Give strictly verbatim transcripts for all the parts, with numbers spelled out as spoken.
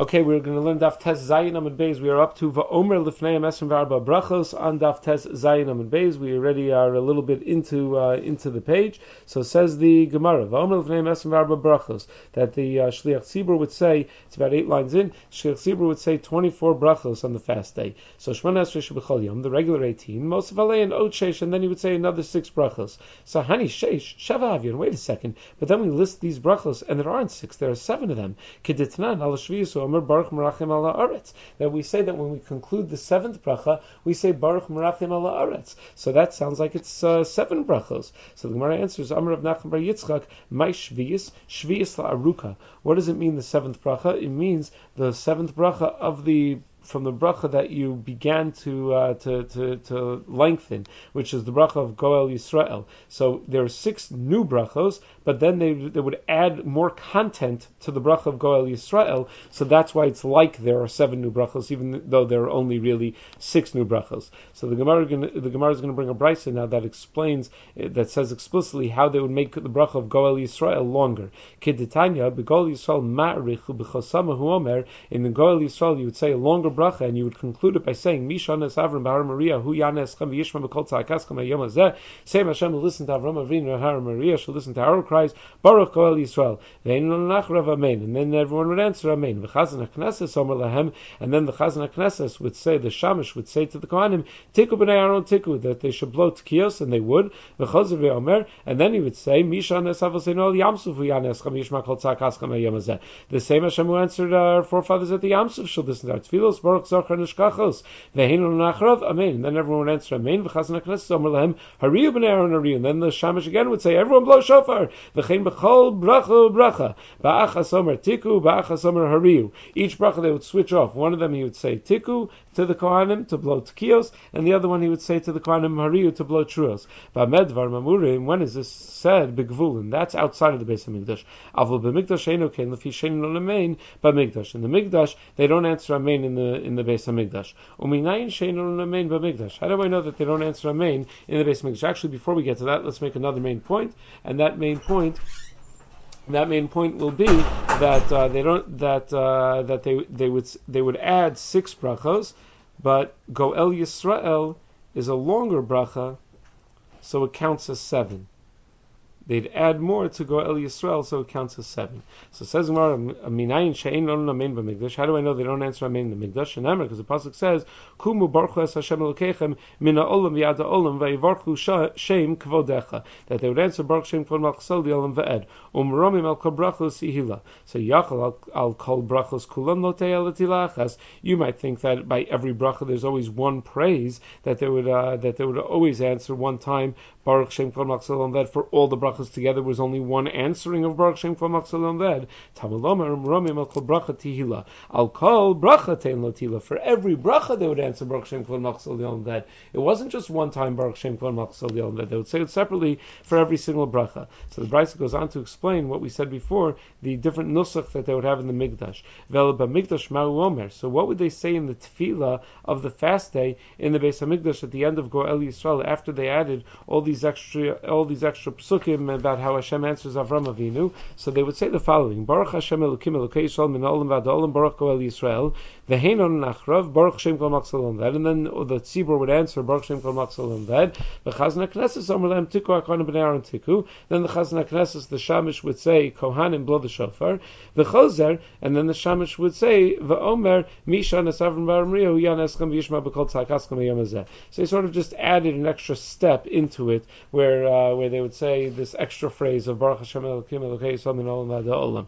Okay, we're going to learn Daf Tes Zayin Amud Beis. We are up to Va'omer Lifnei Esrim V'Arba Brachos on Daf Tes Zayin Amud Beis. We already are a little bit into uh, into the page. So says the Gemara, Va'omer Lifnei Esrim V'Arba Brachos, that the uh, Shliach Tzibur would say, it's about eight lines in, Shliach Tzibur would say twenty-four brachos on the fast day. So Shmona Esrei Shebechol Yom, the regular eighteen, Mosef Alei and Od Sheish, and then he would say another six brachos. So Hani Sheish, Sheva Avyon, wait a second, but then we list these brachos, and there aren't six, there are seven of them. Keditnan, Al Shvius, Omer Baruch Merachim Ala Aretz. That we say that when we conclude the seventh bracha, we say Baruch Merachim Ala Aretz. So that sounds like it's uh, seven brachos. So the Gemara answers, Amar Rav Nachman bar Yitzchak, Mai Shvius, Shvius La Aruka. What does it mean, the seventh bracha? It means the seventh bracha of the from the bracha that you began to, uh, to to to lengthen, which is the bracha of Goel Yisrael. So there are six new brachos, but then they they would add more content to the bracha of Goel Yisrael. So that's why it's like there are seven new brachos, even though there are only really six new brachos. So the Gemara the Gemara is going to bring a brayso now that explains, that says explicitly how they would make the bracha of Goel Yisrael longer. Keditanya beGoel Yisrael ma'arichu b'chosama hu omer. In the Goel Yisrael you would say a longer bracha, and you would conclude it by saying, Mishanes Avram Bahar Maria, Hu Yanes Chem V'Yishma B'Kol Tza'akas Kama Yom Hazeh. Same Hashem will listen to Avram Avinu, Har Maria shall listen to our cries, Baruch Goel Yisrael. Ve'inu Nachrav Amen. And then everyone would answer Amen. V'Chazan HaKnesses Omer Lahem. And then the Chazan HaKnesses would say, the Shamish would say to the Kohanim, Tiku B'nei Aaron Tiku, that they should blow Tkiyos, and they would. V'Chazer V'Omer. And then he would say, Mishanes Avosenu Al Yamsuf Hu Yanes Chem V'Yishma B'Kol Tza'akas Kama Yom Hazeh. The same Hashem who answered our forefathers at the Yamsuf shall listen to our Tfilos, Baruch Zochar Nishkachos, Ve'heinu Nachrav, Amen. And then everyone would answer Amen. V'chazan HaKnesses Omer Lahem, Hariyu B'nei Aaron Hariyu. And then the Shamish again would say, everyone blow shofar. V'chein b'chol bracha bracha. Ba'achas Omer Tiku, Ba'achas Omer Hariyu. Each bracha they would switch off. One of them he would say Tiku to the Kohanim to blow Tkiyos, and the other one he would say to the Kohanim Hariyu to blow Truos. Ba'medvar Mamurim, when is this said? B'gvulin. That's outside of the Beis HaMikdash. Avol b'mikdash eino ken lefi sheinu Amen b'mikdash. In the Mikdash they don't answer Amen in the in the Beis HaMikdash. Uminayin sheinu Amen b'mikdash. How do I know that they don't answer Amen in the Beis HaMikdash? Actually, before we get to that, let's make another main point, and that main point. That main point will be that uh, they don't that uh, that they they would they would add six brachos, but Goel Yisrael is a longer bracha, so it counts as seven. They'd add more to Goel Yisrael, so it counts as seven. So it says Gemara, Minayin she'ein non amen b'mikdash. How do I know they don't answer amen in the mikdash? And because the pasuk says, Kumu baruchu es Hashem Elokeichem min ha'olam v'yad ha'olam v'yivarchu shem kvodecha. That they would answer Baruch Shem Kvod Malchusel v'olam v'ed. Umromim al kol brachos ihila. So Yachal al kol brachos kulam lo te'el tilachas. You might think that by every bracha there's always one praise that they would uh, that they would always answer one time Baruch Shem Kvod Malchusel v'olam v'ed for all the brachos together was only one answering of Baruch Shem Kvod Malchusel v'olam v'ed. Tamalomer umromim al kol bracha tihila. Al kol bracha te'en lo tihila. For every bracha they would answer Baruch Shem Kvod Malchusel v'olam v'ed. It wasn't just one time Baruch Shem Kvod Malchusel v'olam v'ed. They would say it separately for every single bracha. So the Brisa goes on to explain what we said before, the different nusach that they would have in the Mikdash. Vel b'mikdash ma'u omer. So what would they say in the tefillah of the fast day in the Beis HaMikdash at the end of Goel Yisrael, after they added all these extra all these extra psukim about how Hashem answers Avram Avinu? So they would say the following: Baruch Hashem Elokim Elokei Yisrael min ha'olam v'ad ha'olam Baruch Goel Yisrael v'heinon nachrav Baruch Shem Kvod Malchusel v'olam v'ed. And then the tzibur would answer Baruch Shem Kvod Malchusel v'olam v'ed. V'chazan HaKnesses Omer Lahem Tiku HaKohanim B'nei Aaron Tiku. Then the Chazan HaKnesses, the Shamish, would say Kohanim blow the shofar. V'chozer, and then the Shamish would say V'omer Misha Nesavrim B'Aramriya Hu Yaneschem V'Yishma B'Kol Tza'akas Kama Yom Hazeh. So they sort of just added an extra step into it, where uh, where they would say this extra phrase of Baruch Hashem Elokim Elokei Yisrael min ha'olam v'ad ha'olam.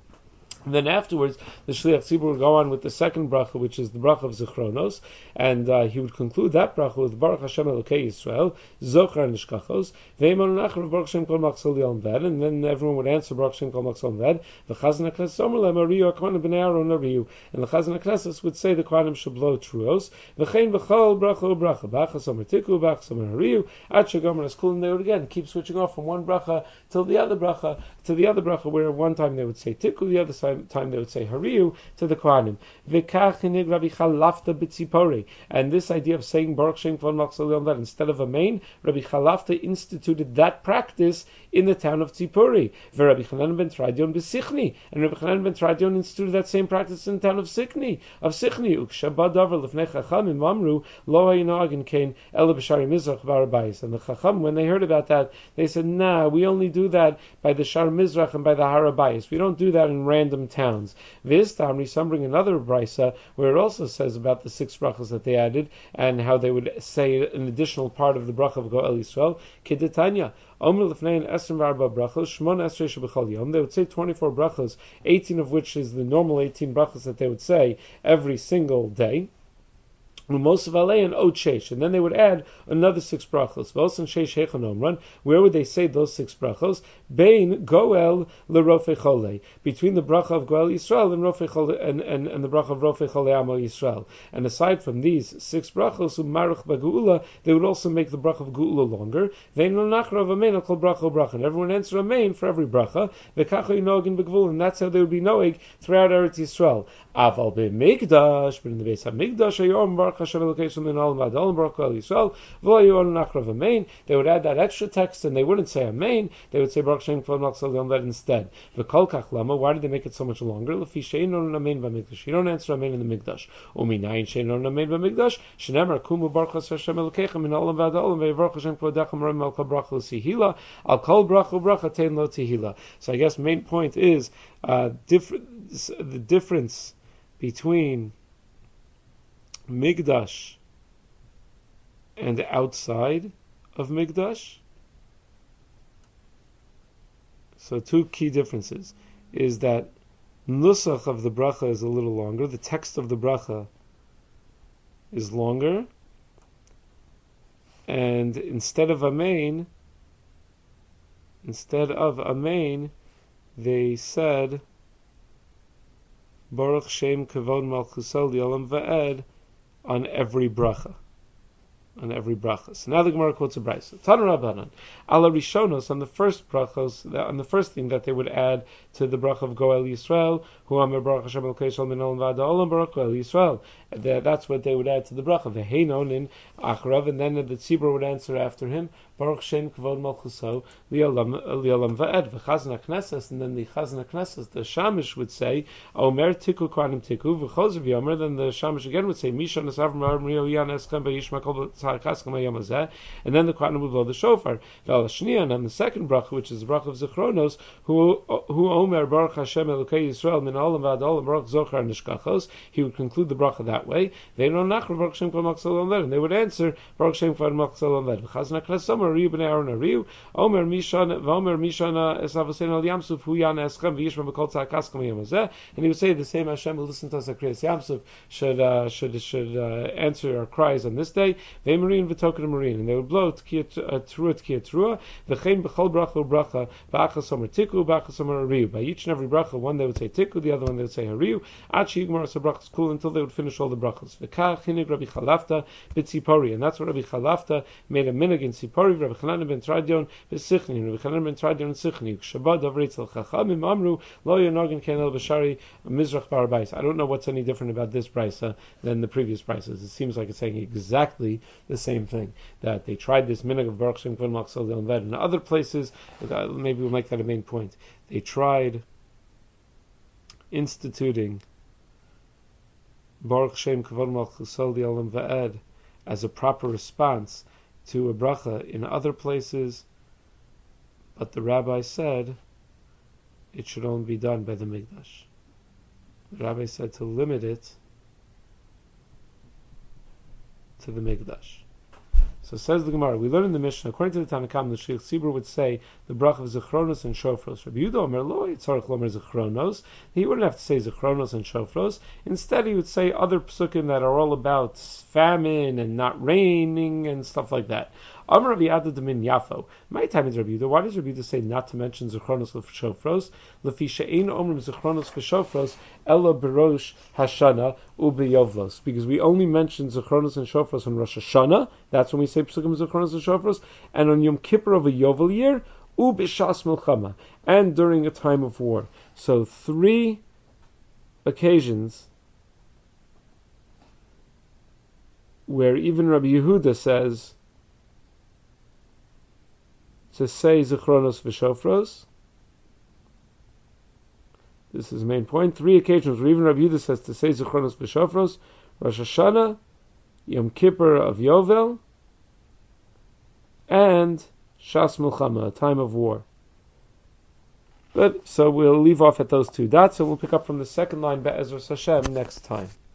And then afterwards, the Shliach Tzibur would go on with the second bracha, which is the bracha of Zichronos, and uh, he would conclude that bracha with Baruch Hashem Elokei Yisrael, Zochar Nishkachos, Ve'eman Nachrav Baruch Shem Kol Malchusel v'olam v'ed, and then everyone would answer Baruch Shem Kol Malchusel v'olam v'ed, V'chazan HaKnesses Omer Lahem Hariyu HaKohanim B'nei Aaron Hariyu, and the Chazan HaKnesses would say the Kohanim should blow truos, V'chein b'chol bracha bracha, B'achas Omer Tiku, B'achas Omer Hariyu, Ad Shegomer Eskul, and they would again keep switching off from one bracha till the other bracha, to the other bracha, where one time they would say Tiku, the other side time, time they would say Hariu to the Kohanim. V'kach hinig Rabbi Chalafta b'tzipori. And this idea of saying Baruch Shem Kvod Malchus Le'olam instead of Amen, Rabbi Chalafta instituted that practice in the town of Tzipori. Rabbi Chanan ben Tradion b'Sichni, and Rabbi Chanan ben Tradion instituted that same practice in the town of Sichni. Of Sichni, Ukshabad Davar Lefnei Chachamim Amru Lo Hayinagin Kain Ela B'Shari Mizrach Barabayis. And the Chacham, when they heard about that, they said, "Nah, we only do that by the Shar Mizrach and by the Harabayis. We don't do that in random towns." This Tamri, some bring another brisa where it also says about the six brachas that they added and how they would say an additional part of the bracha of Goel Yisrael. Kidetanya. They would say twenty-four brachos, eighteen of which is the normal eighteen brachos that they would say every single day. And then they would add another six brachos. Where would they say those six brachos? Bein Goel leRofei Chole, between the bracha of Goel Yisrael and Rofei Chole, and, and, and the bracha of Rofei Chole Amo Yisrael. And aside from these six brachos, Umaruch Bageula, they would also make the bracha of Geula longer. Vein Lo Nachrav Amen Kol Bracha Bracha, and everyone answer Amen for every bracha. V'kacho Yinogin Begvul, and that's how they would be knowing throughout Eretz Yisrael. Aval beMikdash, but in the base of Mikdash, Ayorum Baruch Hashem Elokeinu min Olam Ad Olam Baruch Goel Yisrael, V'lo Yoron Nachrav Amen. They would add that extra text, and they wouldn't say Amen. They would say Baruch Shem Kvod Malchus Le'olam instead. V'kol kach lama. Why did they make it so much longer? Lefi she'ein oron Amen b'Mikdash. You don't answer Amen in the Mikdash. Uminayin she'ein oron Amen b'Mikdash. Shneimar kumu Baruch Hashem Elokeinu min Olam Ad Olam ve'Baruch Hashem Kvodecha Marim al Kol Bracha L'Tihila al Kol Bracha Bracha Tein Lo Tihila. So I guess main point is uh, different the difference between Mikdash and outside of Mikdash. So two key differences is that nusach of the bracha is a little longer, the text of the bracha is longer, and instead of Amen, instead of Amen, they said Baruch Shem Kavod Malchusel Le'olam Va'ed on every bracha. On every bracha. So now the Gemara quotes a brayso. Tana Rabbanan, ala Rishonos, on the first brachos, on the first thing that they would add to the bracha of Goel Yisrael, Hu Amar Baruch Hashem Elokeinu min Olam Va'ad Olam Baruch Goel Yisrael. That's what they would add to the bracha. V'heinon in Achrav, and then the tzibur would answer after him, Baruch Shem Kavod Malchuso Le'olam Va'ed V'chazan HaKnesses, and then the Chazan HaKnesses, the Shamish would say, Omer Tiku Kohanim Tiku V'chozav Yomer. Then the Shamish again would say, Misha Nasav Mario Yan Eschem B'Yishma Kol. And then the Kohanim would blow the shofar. And on the second bracha, which is the bracha of Zechronos, who who Omer Baruch Hashem Elokei Yisrael min Olam Va'ad Olam Baruch Zochar Nishkachos, he would conclude the bracha that way. They don't nachra Baruch Shem Kvod Malchus Le'olam, and they would answer Baruch Shem Kvod Malchus Le'olam. V'chazan HaKnesses Omer Riu b'nei Aaron Ariu Omer Mishana V'Omer Mishana Esavasein Al Yamsuf Hu Yan Eschem V'Yishma B'Kol Tza'akas K'ma Yamazeh. And he would say the same Hashem who listens to us at Kriyas Yamsuf should uh, should should uh, answer our cries on this day. They marine v'token marine, and they would blow tkiyah trua tkiyah trua v'chein b'chol bracha bracha b'achas omer tiku b'achas omer hariu. By each and every bracha, one they would say tiku, the other one they would say hariu. Achi yigmar sa brachas kul, until they would finish all the brachas. V'kach hinig Rabbi Chalafta b'tzipori, and that's what Rabbi Chalafta made a minhag in Tzipori. Rabbi Chanan ben Tradion b'Sichni, Rabbi Chanan ben Tradion in Sichni. Shabbat davritz al chachamim amru lo yonagin ken el b'shari mizrach barabais. I don't know what's any different about this brisa than the previous brises. It seems like it's saying exactly the same thing, that they tried this minhag of Baruch Shem Kvod Malchus Le'olam in other places. Maybe we'll make that a main point. They tried instituting Baruch Shem Kvod Malchus Le'olam Va'ed as a proper response to a bracha in other places, but the rabbi said it should only be done by the Mikdash. The rabbi said to limit it to the Mikdash. So says the Gemara, we learn in the Mishnah, according to the Tanakhama, the Shliach Tzibur would say the bracha of Zechronos and Shofros. Rabbi Yehuda Omer lo yitzarich lomer Zechronos. He wouldn't have to say Zechronos and Shofros. Instead, he would say other psukim that are all about famine and not raining and stuff like that. Amar Rabbi Yada Demin Yafo. My time is Rabbi Yehuda. Why does Rabbi Yehuda say not to mention Zechronos v'Shofros? Lefi she'ein omrim Zechronos v'Shofros ela berosh Hashana u'beyovlos. Because we only mention Zechronos and Shofros on Rosh Hashanah. That's when we say Psukim Zechronos and Shofros. And on Yom Kippur of a Yovel year, u'b'shas milchama, and during a time of war. So three occasions where even Rabbi Yehuda says to say Zichronos v'Shofros. This is the main point. Three occasions where even Rabbi Yehuda says to say Zichronos v'Shofros: Rosh Hashanah, Yom Kippur of Yovel, and Shas Milchama, a time of war. But so we'll leave off at those two dots, and we'll pick up from the second line Be'ezras Hashem next time.